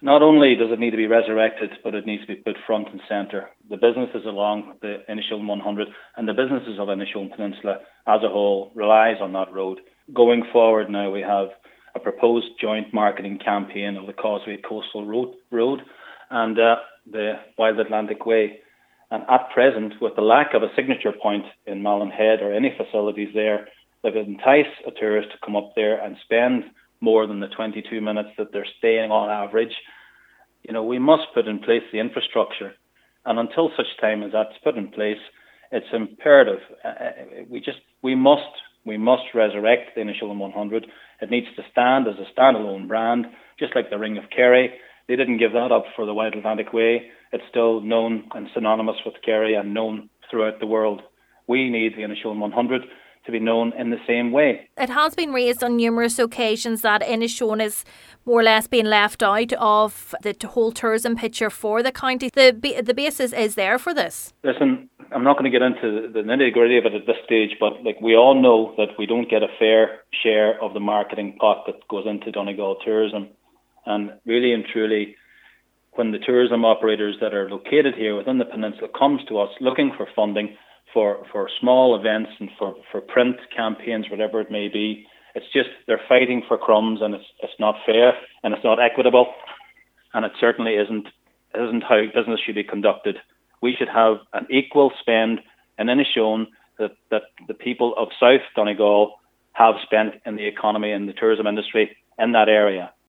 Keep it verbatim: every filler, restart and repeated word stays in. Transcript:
Not only does it need to be resurrected, but it needs to be put front and centre. The businesses along the Inishowen one hundred and the businesses of Inishowen Peninsula as a whole relies on that road. Going forward now, we have a proposed joint marketing campaign of the Causeway Coastal Road, road and uh, the Wild Atlantic Way. And at present, with the lack of a signature point in Malin Head or any facilities there that would entice a tourist to come up there and spend more than the twenty-two minutes that they're staying on average, you know, we must put in place the infrastructure. And until such time as that's put in place, it's imperative. Uh, we just, we must, we must resurrect the Inishowen one hundred. It needs to stand as a standalone brand, just like the Ring of Kerry. They didn't give that up for the Wild Atlantic Way. It's still known and synonymous with Kerry and known throughout the world. We need the Inishowen one hundred to be known in the same way. It has been raised on numerous occasions that Inishowen is more or less being left out of the whole tourism picture for the county. The the basis is there for this. Listen, I'm not going to get into the nitty-gritty of it at this stage, but like we all know that we don't get a fair share of the marketing pot that goes into Donegal tourism. And really and truly, when the tourism operators that are located here within the peninsula comes to us looking for funding for, for small events and for, for print campaigns, whatever it may be, it's just they're fighting for crumbs, and it's it's not fair and it's not equitable, and it certainly isn't isn't how business should be conducted. We should have an equal spend in Inishowen that, that the people of South Donegal have spent in the economy and the tourism industry in that area.